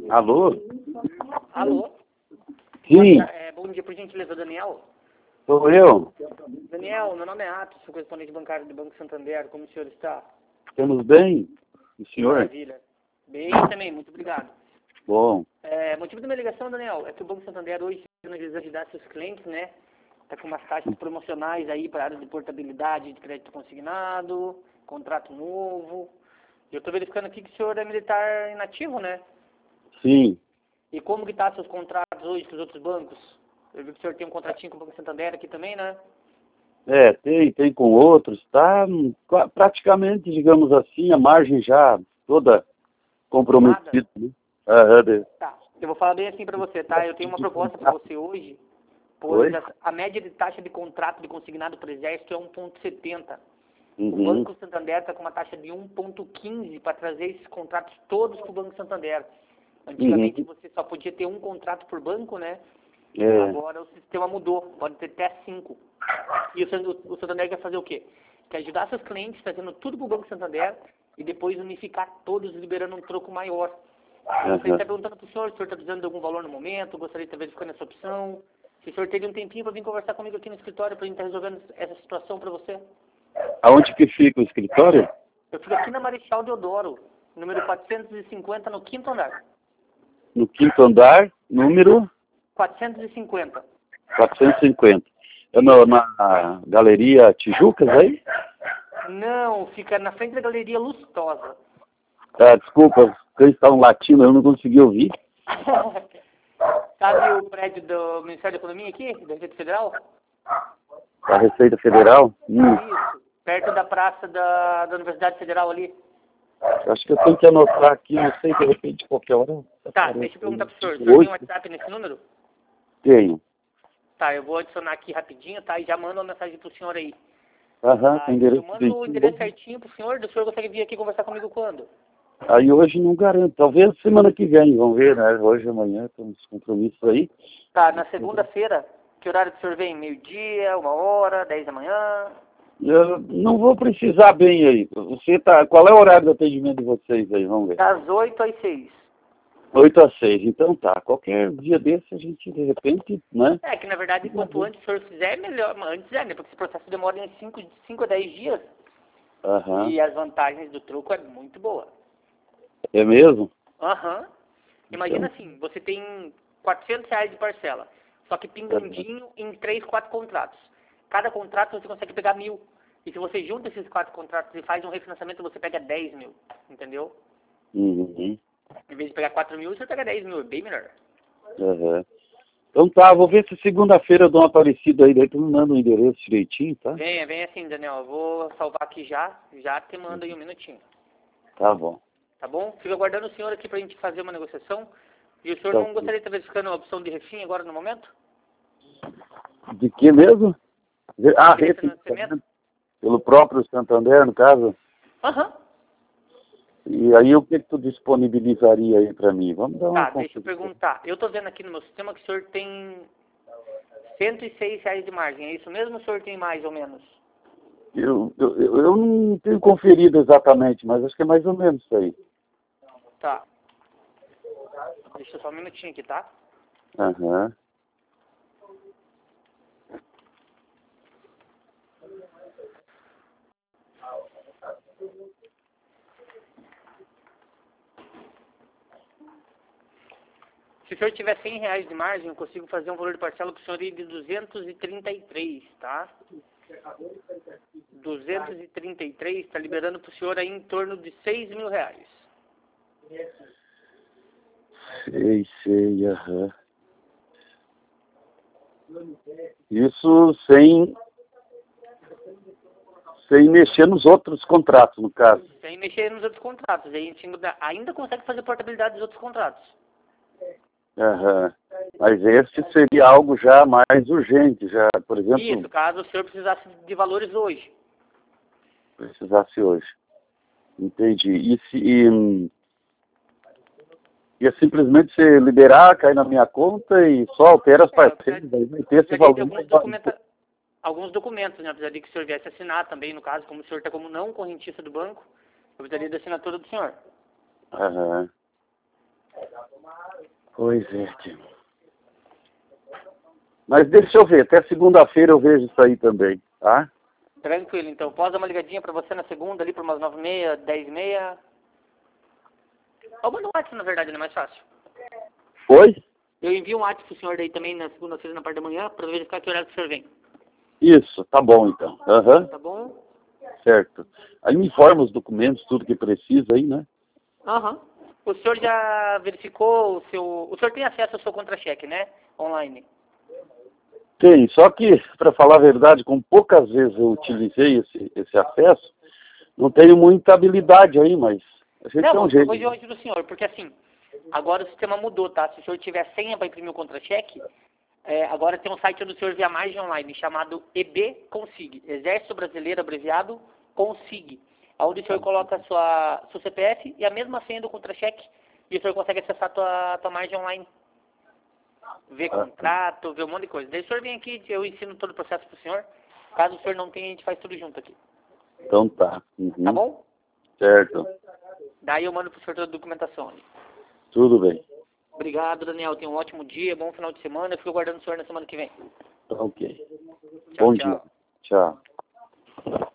Alô? Alô? Sim, Bom dia, por gentileza, Daniel. sou eu. Daniel, meu nome é Atos, sou correspondente bancário do Banco Santander. Como o senhor está? Estamos bem? O senhor? Maravilha. Bem também, muito obrigado. Bom. Motivo da minha ligação, Daniel, é que o Banco Santander hoje está analisando ajudar seus clientes, né? Está com umas taxas promocionais aí para a área de portabilidade de crédito consignado, contrato novo. Eu estou verificando aqui que o senhor é militar inativo, né? Sim. E como que tá seus contratos hoje com os outros bancos? Eu vi que o senhor tem um contratinho com o Banco Santander aqui também, né? Tem com outros, tá praticamente, digamos assim, a margem já toda comprometida, né? Tá. Eu vou falar bem assim para você, tá? Eu tenho uma proposta para você hoje, pois Oi? a média de taxa de contrato de consignado para o Exército é 1,70. O Uhum. Banco Santander está com uma taxa de 1,15 para trazer esses contratos todos para o Banco Santander. Antigamente você só podia ter um contrato por banco, né? Agora o sistema mudou, pode ter até 5. E o Santander quer fazer o quê? Quer ajudar seus clientes fazendo tudo para o Banco Santander e depois unificar todos, liberando um troco maior. Eu gostaria de estar perguntando para o senhor se o senhor está precisando de algum valor no momento, gostaria de estar verificando essa opção. Se o senhor teria um tempinho para vir conversar comigo aqui no escritório para a gente estar resolvendo essa situação para você. Aonde que fica o escritório? Eu fico aqui na Marechal Deodoro, número 450, no 5º andar. No 5º andar, número 450. 450. É na Galeria Tijucas aí? Não, fica na frente da Galeria Lustosa. Desculpa, vocês estão latindo, eu não consegui ouvir. Sabe o prédio do Ministério da Economia aqui, da Receita Federal? A Receita Federal? Isso, perto da praça da Universidade Federal ali. Acho que eu tenho que anotar aqui, não sei, de repente, qualquer hora. Tá, deixa eu perguntar pro senhor. O senhor tem um WhatsApp nesse número? Tenho. Tá, eu vou adicionar aqui rapidinho, tá? E já mando uma mensagem pro senhor aí. Tem endereço Eu mando o endereço certinho pro senhor. O senhor consegue vir aqui conversar comigo quando? Aí hoje não garanto, talvez semana que vem, vamos ver, né? Hoje, amanhã, temos compromissos aí. Tá, na segunda-feira, que horário que o senhor vem? Meio-dia, 1h, 10 da manhã? Eu não vou precisar bem aí. Qual é o horário do atendimento de vocês aí? Vamos ver. Das 8 às 6. 8 às 6, então tá. Qualquer dia desse a gente, de repente, né? É que, na verdade, quanto antes o senhor fizer, melhor. Antes né? Porque esse processo demora em 5 a 10 dias. E as vantagens do troco é muito boa. É mesmo? Imagina assim, você tem R$ 400 de parcela, só que pingandinho em 3, 4 contratos. Cada contrato você consegue pegar 1.000. E se você junta esses 4 contratos e faz um refinanciamento, você pega 10.000. Entendeu? Em vez de pegar 4.000, você pega 10.000. É bem melhor. Então tá, vou ver se segunda-feira eu dou uma aparecida aí, daí tu me manda o endereço direitinho, tá? Vem assim, Daniel. Eu vou salvar aqui já te mando aí um minutinho. Tá bom. Tá bom? Fico aguardando o senhor aqui pra gente fazer uma negociação. E o senhor não gostaria de estar verificando a opção de refim agora no momento? De que mesmo? Refinanciamento? Pelo próprio Santander, no caso? E aí o que tu disponibilizaria aí pra mim? Vamos dar uma Deixa eu perguntar. Eu tô vendo aqui no meu sistema que o senhor tem R$ 106 de margem. É isso mesmo ou o senhor tem mais ou menos? Eu não tenho conferido exatamente, mas acho que é mais ou menos isso aí. Tá. Deixa só um minutinho aqui, tá? Se o senhor tiver R$ 100 de margem, eu consigo fazer um valor de parcela para o senhor ir de 233, tá? 233 está liberando para o senhor aí em torno de R$ 6.000. Sei, Isso sem mexer nos outros contratos, no caso. Sem mexer nos outros contratos. Aí a gente ainda consegue fazer portabilidade dos outros contratos. Mas esse seria algo já mais urgente, já, por exemplo... Isso, caso o senhor precisasse de valores hoje. Precisasse hoje. Entendi. E é simplesmente você liberar, cair na minha conta e só altera as parcelas, aí vai ter esse valor. Alguns documentos, né? Eu precisaria que o senhor viesse assinar também, no caso, como o senhor está como não correntista do banco, eu precisaria da assinatura do senhor. Pois é, tio. Mas deixa eu ver, até segunda-feira eu vejo isso aí também, tá? Tranquilo, então. Posso dar uma ligadinha pra você na segunda, ali por umas 9h30, 10h30? Ou manda um WhatsApp, na verdade, não é mais fácil. Oi? Eu envio um WhatsApp pro senhor daí também na segunda-feira, na parte da manhã, pra verificar que horário que o senhor vem. Isso, tá bom então. Aham. Tá bom? Certo. Aí me informa os documentos, tudo que precisa aí, né? Aham. O senhor já verificou o seu... O senhor tem acesso ao seu contra-cheque, né? Online. Tem, só que, para falar a verdade, como poucas vezes eu utilizei esse acesso, não tenho muita habilidade aí, mas a gente tem um jeito. Hoje eu ajudo o senhor, porque assim, agora o sistema mudou, tá? Se o senhor tiver senha para imprimir o contra-cheque, agora tem um site do senhor via margem online, chamado EB Consig, Exército Brasileiro Abreviado Consig, onde o senhor coloca seu CPF e a mesma senha do contra-cheque, e o senhor consegue acessar a tua margem online. Ver contrato, ver um monte de coisa. Daí o senhor vem aqui, eu ensino todo o processo pro senhor. Caso o senhor não tenha, a gente faz tudo junto aqui. Então tá. Uhum. Tá bom? Certo. Daí eu mando pro senhor toda a documentação ali. Tudo bem. Obrigado, Daniel. Tenha um ótimo dia, bom final de semana. Eu fico aguardando o senhor na semana que vem. Ok. Tchau, Bom tchau. dia. Tchau.